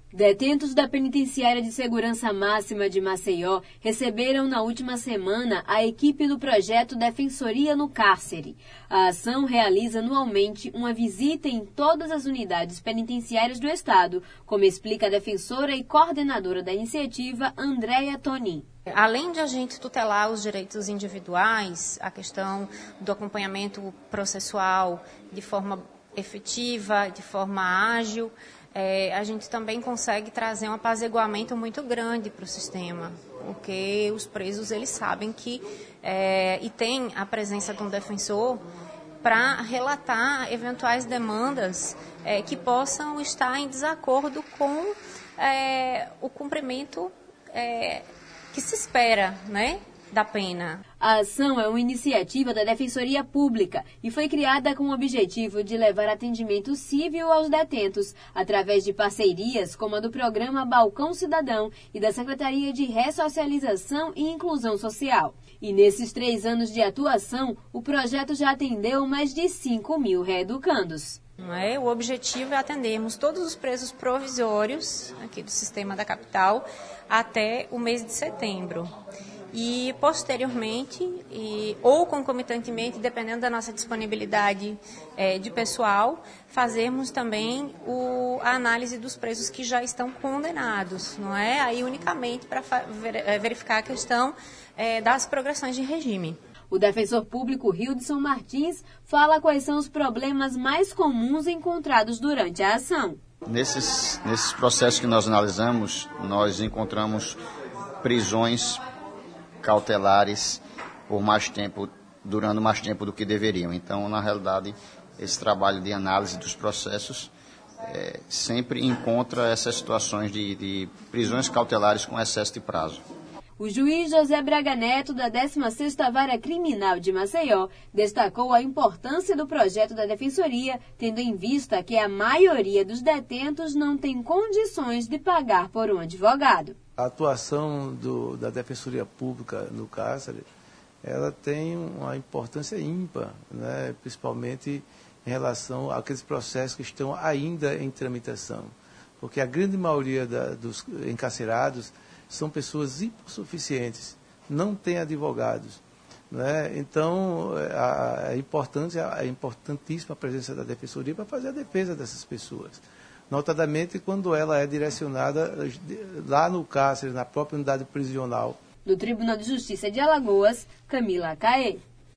Detentos da Penitenciária de Segurança Máxima de Maceió receberam na última semana a equipe do projeto Defensoria no Cárcere. A ação realiza anualmente uma visita em todas as unidades penitenciárias do estado, como explica a defensora e coordenadora da iniciativa, Andréia Tonin. Além de a gente tutelar os direitos individuais, a questão do acompanhamento processual de forma efetiva, de forma ágil, a gente também consegue trazer um apaziguamento muito grande para o sistema, porque os presos eles sabem que e tem a presença de um defensor para relatar eventuais demandas que possam estar em desacordo com o cumprimento que se espera, né, da pena. A ação é uma iniciativa da Defensoria Pública e foi criada com o objetivo de levar atendimento civil aos detentos, através de parcerias como a do programa Balcão Cidadão e da Secretaria de Ressocialização e Inclusão Social. E nesses 3 anos de atuação, o projeto já atendeu mais de 5.000 reeducandos. O objetivo é atendermos todos os presos provisórios aqui do sistema da capital até o mês de setembro. E posteriormente, ou concomitantemente, dependendo da nossa disponibilidade de pessoal, fazermos também a análise dos presos que já estão condenados, não é? Aí unicamente para verificar a questão das progressões de regime. O defensor público Hildson Martins fala quais são os problemas mais comuns encontrados durante a ação. Nesses processos que nós analisamos, nós encontramos prisões cautelares por mais tempo, durando mais tempo do que deveriam. Então, na realidade, esse trabalho de análise dos processos sempre encontra essas situações de prisões cautelares com excesso de prazo. O juiz José Braga Neto, da 16ª Vara Criminal de Maceió, destacou a importância do projeto da Defensoria, tendo em vista que a maioria dos detentos não tem condições de pagar por um advogado. A atuação da Defensoria Pública no cárcere, ela tem uma importância ímpar, né? Principalmente em relação àqueles processos que estão ainda em tramitação. Porque a grande maioria dos encarcerados são pessoas hipossuficientes, não têm advogados, né? Então, é importantíssima a presença da Defensoria para fazer a defesa dessas pessoas. Notadamente quando ela é direcionada lá no cárcere, na própria unidade prisional. Do Tribunal de Justiça de Alagoas, Camila Caê.